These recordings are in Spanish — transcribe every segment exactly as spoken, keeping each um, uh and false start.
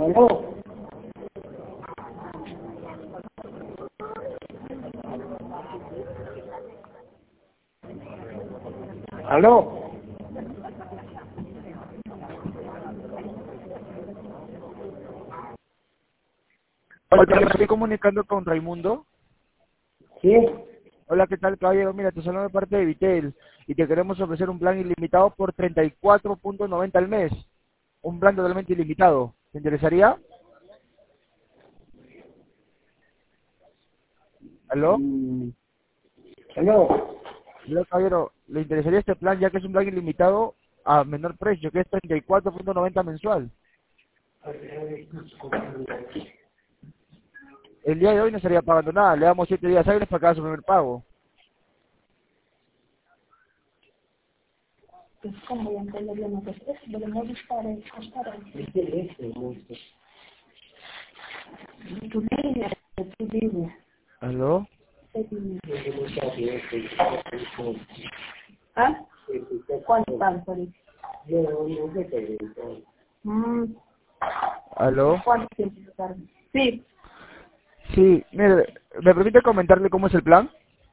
¿Aló? ¿Aló? Hola, me estoy comunicando con Raimundo. ¿Sí? Hola, ¿qué tal, caballero? Mira, te saludo de parte de Vitel y te queremos ofrecer un plan ilimitado por treinta y cuatro punto noventa al mes. Un plan totalmente ilimitado. ¿Te interesaría? ¿Aló? Mm, ¿Aló? Hola, caballero, ¿le interesaría este plan ya que es un plan ilimitado a menor precio, que es treinta y cuatro punto noventa mensual? El día de hoy no estaría pagando nada, le damos siete días hábiles para cada su primer pago. Pues como ya entendí bien que es, volvemos a estar en costar. Tu línea, tu línea. ¿Aló? ¿Ah? ¿Cuánto tanto? Mm, ¿Aló? ¿Cuánto tiempo se tarda? Sí, Sí, mire, ¿me permite comentarle cómo es el plan?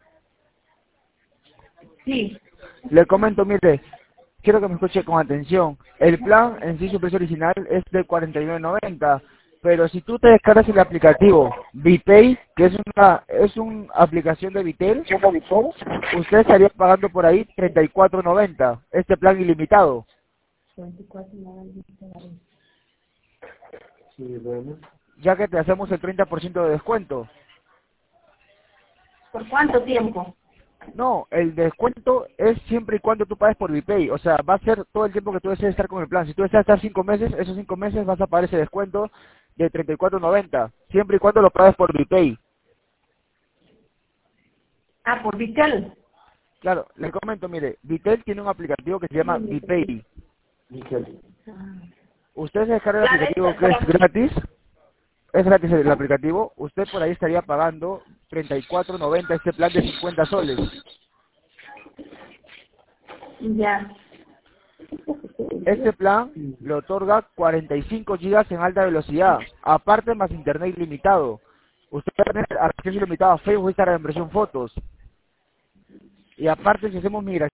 sí. Le comento, mire, quiero que me escuche con atención. El plan en sí, su precio original es de cuarenta y nueve noventa, pero si tú te descargas el aplicativo Vitey, que es una es una aplicación de Vitel, usted estaría pagando por ahí treinta y cuatro noventa, este plan ilimitado, veinticuatro, noventa. Sí, bueno. ya que te hacemos el treinta por ciento de descuento. ¿Por cuánto tiempo? No, el descuento es siempre y cuando tú pagues por Vipay, o sea, va a ser todo el tiempo que tú desees estar con el plan. Si tú deseas estar cinco meses, esos cinco meses vas a pagar ese descuento de treinta y cuatro noventa, siempre y cuando lo pagues por Vipay. Ah, por Vitel. Claro, le comento, mire, Vitel tiene un aplicativo que se llama Vipay. Michelle. Usted se descarga el Claro, aplicativo eso, que es pero... gratis, es gratis el aplicativo, usted por ahí estaría pagando treinta y cuatro noventa este plan de cincuenta soles. Ya. Este plan le otorga cuarenta y cinco gigas en alta velocidad, aparte más internet ilimitado. Usted va a tener acceso ilimitado a Facebook, Instagram, en versión fotos. Y aparte si hacemos migración